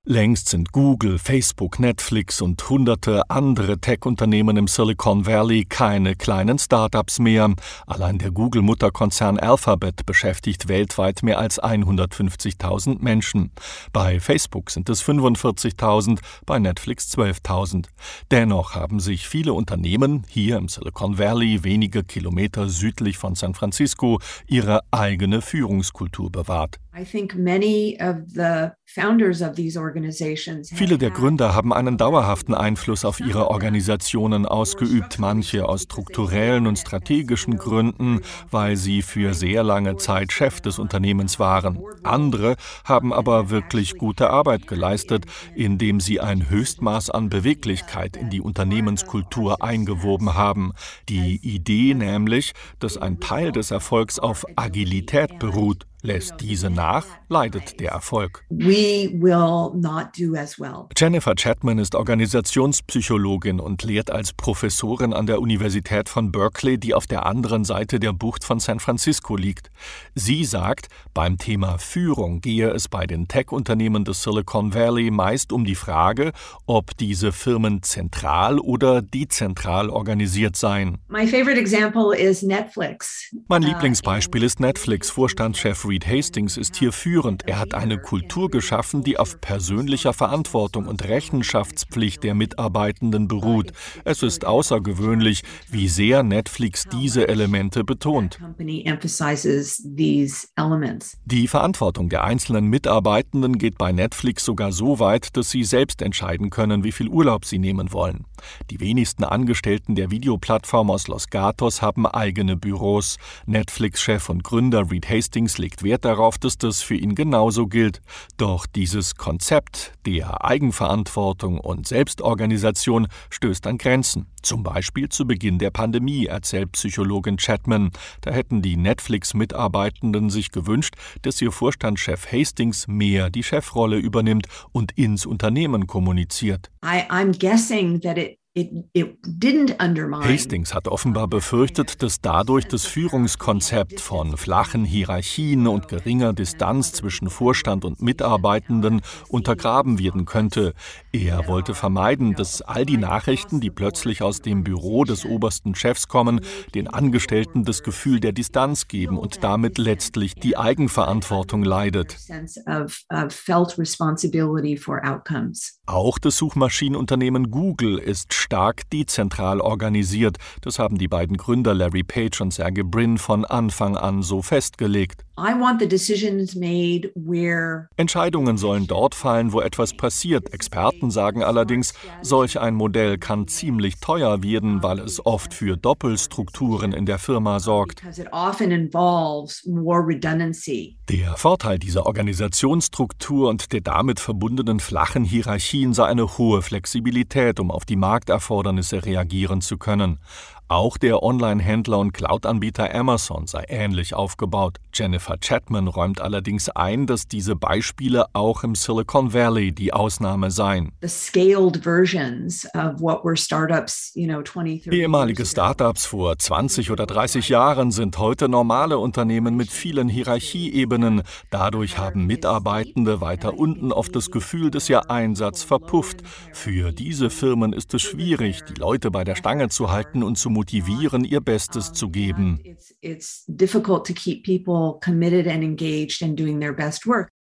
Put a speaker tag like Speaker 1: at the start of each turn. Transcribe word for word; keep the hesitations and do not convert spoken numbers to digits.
Speaker 1: Längst sind Google, Facebook, Netflix und hunderte andere Tech-Unternehmen im Silicon Valley keine kleinen Startups mehr. Allein der Google-Mutterkonzern Alphabet beschäftigt weltweit mehr als hundertfünfzigtausend Menschen. Bei Facebook sind es fünfundvierzigtausend, bei Netflix zwölftausend. Dennoch haben sich viele Unternehmen hier im Silicon Valley, wenige Kilometer südlich von San Francisco, ihre eigene Führungskultur bewahrt. Viele der Gründer haben einen dauerhaften Einfluss auf ihre Organisationen ausgeübt, manche aus strukturellen und strategischen Gründen, weil sie für sehr lange Zeit Chef des Unternehmens waren. Andere haben aber wirklich gute Arbeit geleistet, indem sie ein Höchstmaß an Beweglichkeit in die Unternehmenskultur eingewoben haben. Die Idee nämlich, dass ein Teil des Erfolgs auf Agilität beruht. Lässt diese nach, leidet der Erfolg. Jennifer Chapman ist Organisationspsychologin und lehrt als Professorin an der Universität von Berkeley, die auf der anderen Seite der Bucht von San Francisco liegt. Sie sagt, beim Thema Führung gehe es bei den Tech-Unternehmen des Silicon Valley meist um die Frage, ob diese Firmen zentral oder dezentral organisiert seien.
Speaker 2: My favorite example is Netflix.
Speaker 1: Mein Lieblingsbeispiel ist Netflix. Vorstandschef Reed Hastings ist hier führend. Er hat eine Kultur geschaffen, die auf persönlicher Verantwortung und Rechenschaftspflicht der Mitarbeitenden beruht. Es ist außergewöhnlich, wie sehr Netflix diese Elemente betont. Die Verantwortung der einzelnen Mitarbeitenden geht bei Netflix sogar so weit, dass sie selbst entscheiden können, wie viel Urlaub sie nehmen wollen. Die wenigsten Angestellten der Videoplattform aus Los Gatos haben eigene Büros. Netflix-Chef und Gründer Reed Hastings legt Wert darauf, dass das für ihn genauso gilt. Doch dieses Konzept der Eigenverantwortung und Selbstorganisation stößt an Grenzen. Zum Beispiel zu Beginn der Pandemie, erzählt Psychologin Chapman. Da hätten die Netflix-Mitarbeitenden sich gewünscht, dass ihr Vorstandschef Hastings mehr die Chefrolle übernimmt und ins Unternehmen kommuniziert.
Speaker 2: I, I'm guessing that it It, it didn't undermine.
Speaker 1: Hastings hat offenbar befürchtet, dass dadurch das Führungskonzept von flachen Hierarchien und geringer Distanz zwischen Vorstand und Mitarbeitenden untergraben werden könnte. Er wollte vermeiden, dass all die Nachrichten, die plötzlich aus dem Büro des obersten Chefs kommen, den Angestellten das Gefühl der Distanz geben und damit letztlich die Eigenverantwortung leidet. Auch das Suchmaschinenunternehmen Google ist stark dezentral organisiert. Das haben die beiden Gründer Larry Page und Sergey Brin von Anfang an so festgelegt.
Speaker 2: I want the decisions made where
Speaker 1: Entscheidungen sollen dort fallen, wo etwas passiert. Experten sagen allerdings, solch ein Modell kann ziemlich teuer werden, weil es oft für Doppelstrukturen in der Firma sorgt. Der Vorteil dieser Organisationsstruktur und der damit verbundenen flachen Hierarchien sei eine hohe Flexibilität, um auf die Markterfordernisse reagieren zu können. Auch der Online-Händler und Cloud-Anbieter Amazon sei ähnlich aufgebaut. Jennifer Chapman räumt allerdings ein, dass diese Beispiele auch im Silicon Valley die Ausnahme seien. Ehemalige Startups vor zwanzig oder dreißig Jahren sind heute normale Unternehmen mit vielen Hierarchieebenen. Dadurch haben Mitarbeitende weiter unten oft das Gefühl, dass ihr Einsatz verpufft. Für diese Firmen ist es schwierig, die Leute bei der Stange zu halten und zu motivieren, ihr Bestes zu geben.